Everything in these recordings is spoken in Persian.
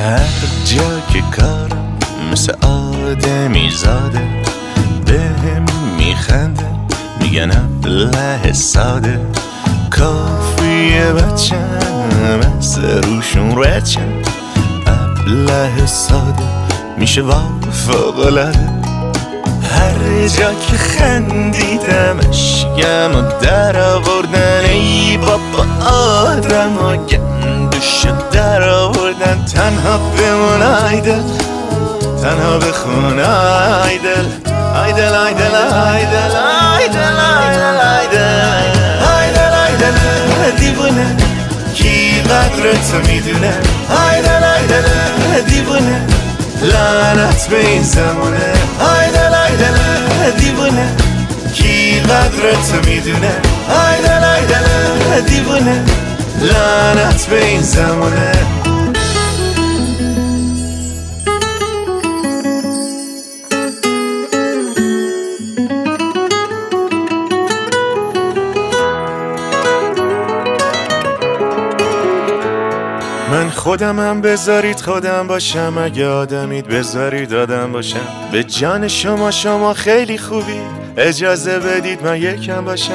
هر جا که کارم مثل آدمی زاده، بهم میخنده میگن ابله ساده. کافیه بچم مثل روشون رچم، ابله ساده میشه فوق‌العاده. هر جا که خندیدم اشکم در آوردن، ای بابا آدم ها گندشو در آوردن. تنها بمون ایدل، تنها بخون ایدل، ایدل ایدل ایدل ایدل ایدل ایدل ایدل دیوونه کی قدر تو میدونه. ایدل ایدل دیوونه لعنت به این زمونه. ایدل ایدل دیوونه کی قدر تو میدونه. ایدل ایدل دیوونه لعنت به این زمونه. من خودمم بذارید خودم باشم، اگه آدمید بذارید آدم باشم. به جان شما خیلی خوبی، اجازه بدید من یکم باشم.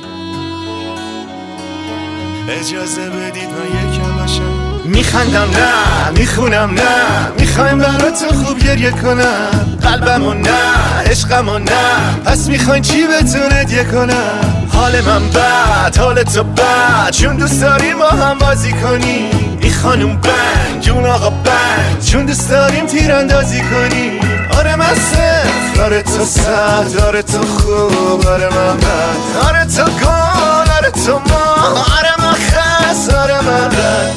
اجازه بدید من یکم باشم. میخندم نه میخونم نه، میخوایم براتون خوب گریه کنم. قلبمو نه عشقمو نه، پس میخواین چی بهتون هدیه کنم؟ حال من بد حال تو بد، چون دوست داریم با هم بازی کنیم. این خانوم بند جون آقا بند، چون دوست داریم تیراندازی کنیم. آره من صفر آره تو صد، آره تو خوب آره من بد، آره تو گل آره تو ما، آره من خس آره من رد.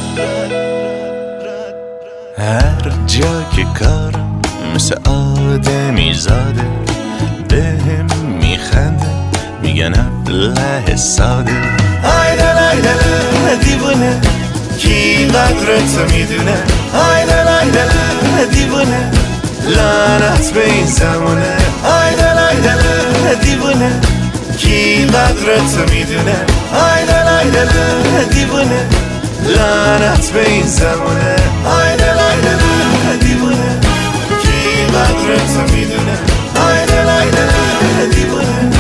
هر جا که کارم مثل آدمی زاده، بهم میخنده میگن ابله ساده. ایدل ایدل دیوونه کی قدر تو میدونه. ایدل ایدل دیوونه لعنت به این زمونه. ایدل ایدل دیوونه کی قدر تو میدونه. ایدل ایدل دیوونه لعنت به این زمونه. ایدل ایدل دیوونه کی قدر تو میدونه. ایدل ایدل دیوونه